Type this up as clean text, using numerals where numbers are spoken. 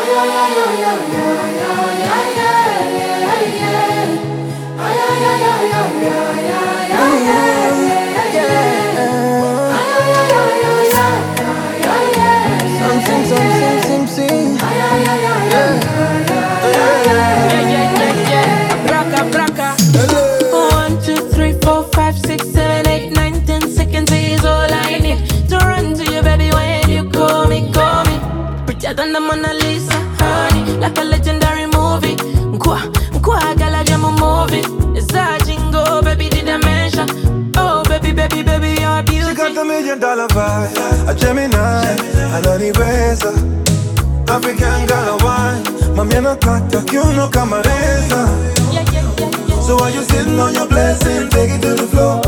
Than the Mona Lisa, honey, like a legendary movie. Nkwa gala jam movie. It's a jingle, baby, did I mention? Oh, baby, baby, baby, you're beautiful. She got $1 million vibe, a Gemini, an Anibesa. African girl of wine, mami anakata, kiuno kama reza. So while you sitting on your blessing, take it to the floor.